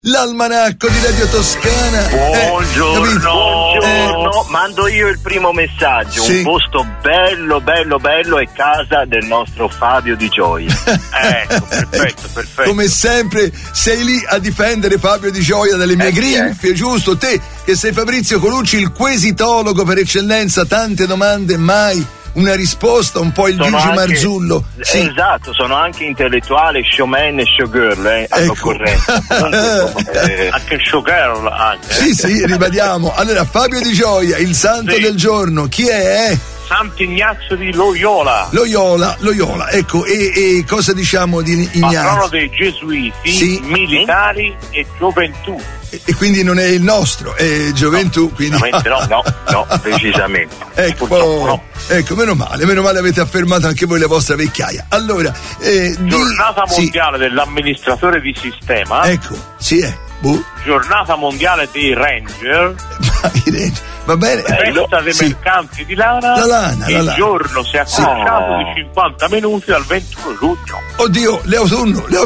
L'almanacco di Radio Toscana. Buongiorno. Mando io il primo messaggio. Sì. Un posto bello è casa del nostro Fabio Di Gioia. Ecco, perfetto. Come sempre sei lì a difendere Fabio Di Gioia dalle mie grinfie, giusto? Te che sei Fabrizio Colucci, il quesitologo per eccellenza, tante domande, mai una risposta, un po' il Gigi Marzullo. Sì. Esatto, sono anche intellettuale, showman e showgirl, all'occorrenza. Anche showgirl anche. Sì, ribadiamo. Allora, Fabio Di Gioia, il santo del giorno, chi è? Sant'Ignazio di Loyola, ecco, e cosa diciamo di Ignazio? Patrono dei gesuiti, militari e gioventù. E quindi non è il nostro, è gioventù, no, quindi no, precisamente. Ecco, meno male avete affermato anche voi la vostra vecchiaia. Allora, giornata mondiale dell'amministratore di sistema. Ecco, sì è. Giornata mondiale dei Ranger. Va bene. Festa dei mercanti di lana. Il giorno si è accorciato di 50 minuti dal 21 giugno. Oddio, l'autunno. Tra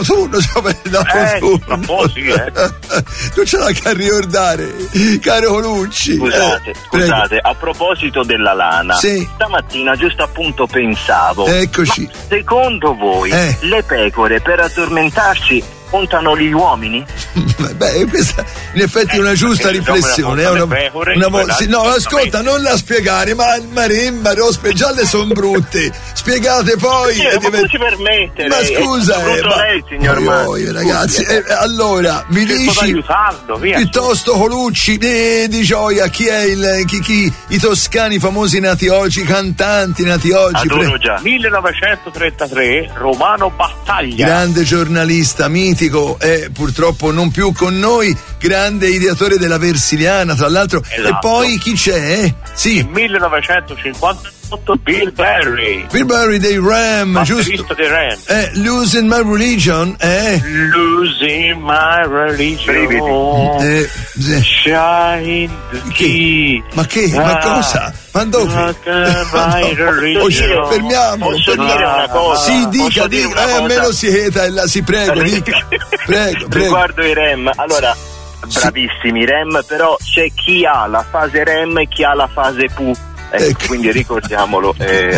po' sì, Non ce l'ha che a ricordare, caro Colucci. Scusate, a proposito della lana, stamattina giusto appunto pensavo. Eccoci. Ma secondo voi le pecore per addormentarsi montano gli uomini? Beh, questa in effetti è una giusta riflessione. Ascolta, non la spiegare, ma Maremma, già le son brutte. Spiegate poi. Non si permette. Ma scusa, lei, signor voi ragazzi. Allora, mi dici piuttosto Colucci Di Gioia, chi è i toscani famosi nati oggi, cantanti nati oggi? Adoro già. 1933, Romano Battaglia. Grande giornalista, mitico, purtroppo non più con noi, grande ideatore della Versiliana, tra l'altro. Esatto. E poi chi c'è? Sì. 1958 Bill Berry dei Ram, giusto? Dei Ram. Losing My Religion, Losing My Religion. Shine the key. Ma cosa? Ma dove? Fermiamolo. Una cosa? Sì, dica. Almeno si prego, dica. Prego. Riguardo i REM, allora, bravissimi REM, però c'è chi ha la fase REM e chi ha la fase PU. Quindi ricordiamolo.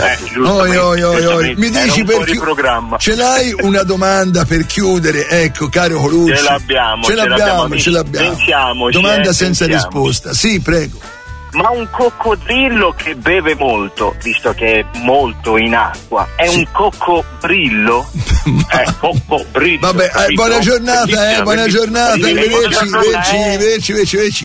Mi dici ce l'hai una domanda per chiudere? Ecco, caro Colucci. Ce l'abbiamo. Pensiamoci, domanda senza risposta. Sì, prego. Ma un coccodrillo che beve molto, visto che è molto in acqua, è un coccobrillo? Coccobrillo. Vabbè, buona giornata, Arrivederci.